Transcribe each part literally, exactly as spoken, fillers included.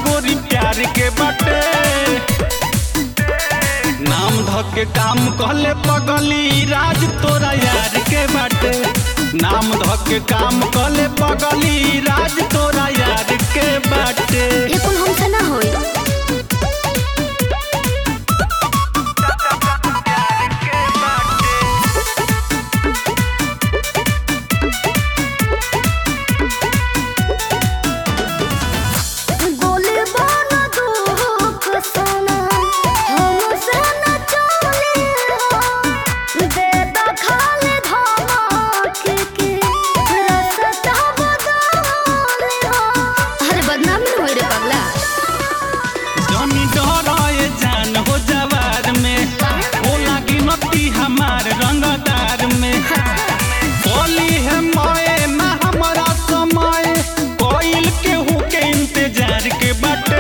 गोरी प्यार के बाटे। नाम धके काम कहले पगली राज तोरा यार के बाटे। नाम धके काम कहले पगली राज तोरा यार के बाटे। लेकिन हमसे ना होई। हमार रंगदार में बोली है माए ना हमारा समय कोयल के हूँ के इंतजार के बाटे।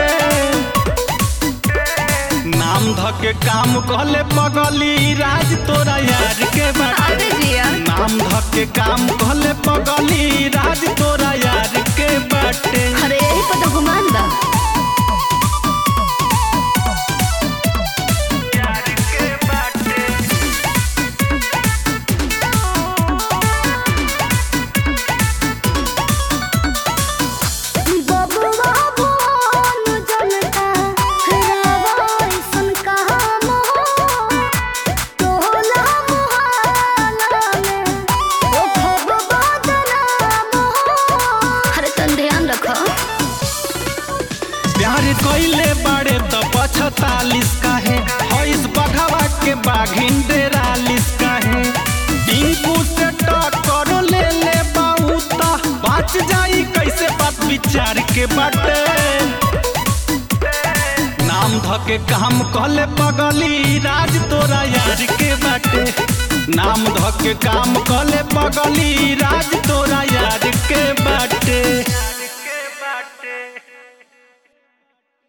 नाम धके काम कहले पगली राज तोरा यार के बाटे। नाम धके काम कहले पगली राज तोरा यार के बाटे। अरे यही पता घुमान बा। प्यार कोइले बड़े तो पछतालीस का है इस बघवा के बाघिन डेरालीस का है। टिंकू से टक्कर ले ले बहुता बच जाई कैसे बात विचार के बाटे। नाम धके काम कहले पगली राज तोरा यार के बाटे। नाम धके काम कहले पगली राज तोरा यार के बाटे।